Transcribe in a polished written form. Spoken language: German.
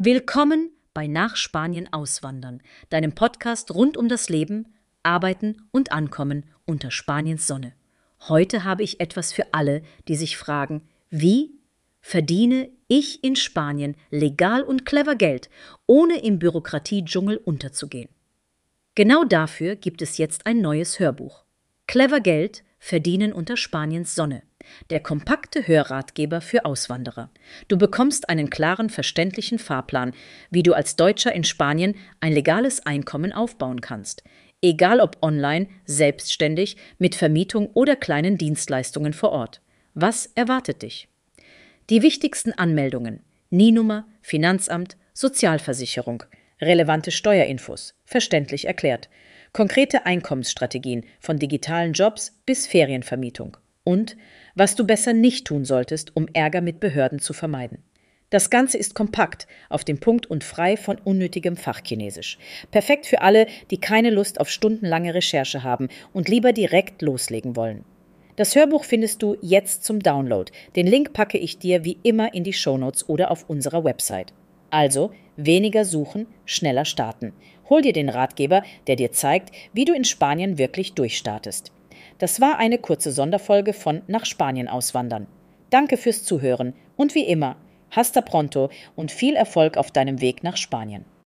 Willkommen bei Nach Spanien auswandern, deinem Podcast rund um das Leben, Arbeiten und Ankommen unter Spaniens Sonne. Heute habe ich etwas für alle, die sich fragen, wie verdiene ich in Spanien legal und clever Geld, ohne im Bürokratiedschungel unterzugehen? Genau dafür gibt es jetzt ein neues Hörbuch. Clever Geld verdienen unter Spaniens Sonne. Der kompakte Hörratgeber für Auswanderer. Du bekommst einen klaren, verständlichen Fahrplan, wie du als Deutscher in Spanien ein legales Einkommen aufbauen kannst. Egal ob online, selbstständig, mit Vermietung oder kleinen Dienstleistungen vor Ort. Was erwartet dich? Die wichtigsten Anmeldungen: NIE-Nummer, Finanzamt, Sozialversicherung, relevante Steuerinfos, verständlich erklärt, konkrete Einkommensstrategien von digitalen Jobs bis Ferienvermietung und was du besser nicht tun solltest, um Ärger mit Behörden zu vermeiden. Das Ganze ist kompakt, auf den Punkt und frei von unnötigem Fachchinesisch. Perfekt für alle, die keine Lust auf stundenlange Recherche haben und lieber direkt loslegen wollen. Das Hörbuch findest du jetzt zum Download. Den Link packe ich dir wie immer in die Shownotes oder auf unserer Website. Also weniger suchen, schneller starten. Hol dir den Ratgeber, der dir zeigt, wie du in Spanien wirklich durchstartest. Das war eine kurze Sonderfolge von Nach Spanien auswandern. Danke fürs Zuhören und wie immer, hasta pronto und viel Erfolg auf deinem Weg nach Spanien.